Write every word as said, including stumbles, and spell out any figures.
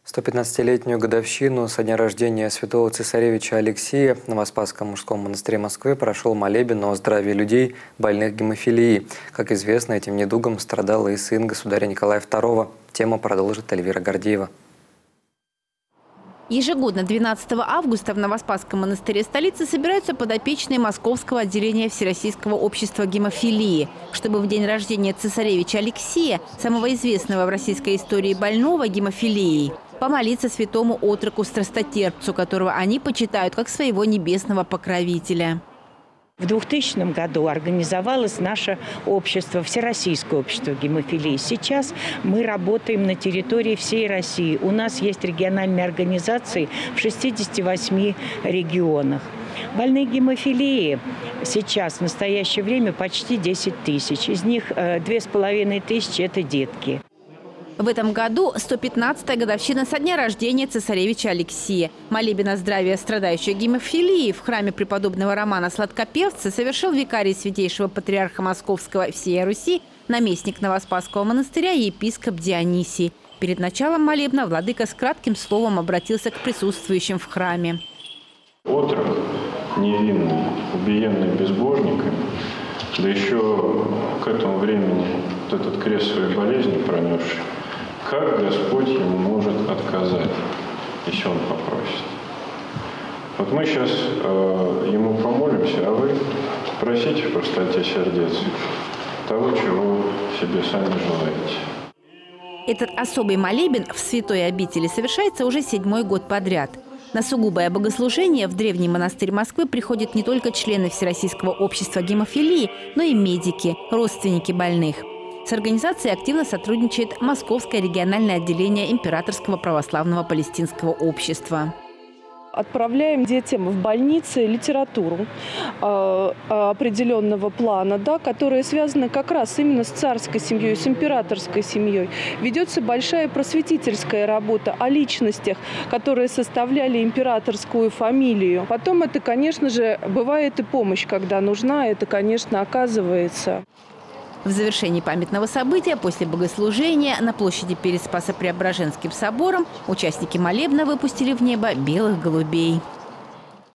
сто пятнадцатилетнюю годовщину со дня рождения святого цесаревича Алексия в Новоспасском мужском монастыре Москвы прошел молебен о здравии людей, больных гемофилией. Как известно, этим недугом страдал и сын государя Николая второго. Тему продолжит Эльвира Гордеева. Ежегодно двенадцатого августа в Новоспасском монастыре столицы собираются подопечные Московского отделения Всероссийского общества гемофилии, чтобы в день рождения цесаревича Алексия, самого известного в российской истории больного гемофилией, помолиться святому отроку страстотерпцу, которого они почитают как своего небесного покровителя. В двухтысячном году организовалось наше общество, Всероссийское общество гемофилии. Сейчас мы работаем на территории всей России. У нас есть региональные организации в шестидесяти восьми регионах. Больные гемофилии сейчас, в настоящее время, почти десять тысяч. Из них две с половиной тысячи – это детки. В этом году сто пятнадцатая годовщина со дня рождения цесаревича Алексия. Молебен о здравии страдающих гемофилией в храме преподобного Романа Сладкоперца совершил викарий святейшего патриарха Московского и всей Руси, наместник Новоспасского монастыря епископ Дионисий. Перед началом молебна владыка с кратким словом обратился к присутствующим в храме. Отрок невинный, убиенный безбожниками, да еще к этому времени вот этот крест своей болезни пронесший, как Господь ему может отказать, если он попросит? Вот мы сейчас э, ему помолимся, а вы просите в простоте сердец того, чего себе сами желаете. Этот особый молебен в святой обители совершается уже седьмой год подряд. На сугубое богослужение в древний монастырь Москвы приходят не только члены Всероссийского общества гемофилии, но и медики, родственники больных. С организацией активно сотрудничает Московское региональное отделение Императорского православного палестинского общества. Отправляем детям в больницы литературу э, определенного плана, да, которая связана как раз именно с царской семьей, с императорской семьей. Ведется большая просветительская работа о личностях, которые составляли императорскую фамилию. Потом это, конечно же, бывает и помощь, когда нужна, это, конечно, оказывается. В завершении памятного события после богослужения на площади перед Спасо-Преображенским собором участники молебна выпустили в небо белых голубей.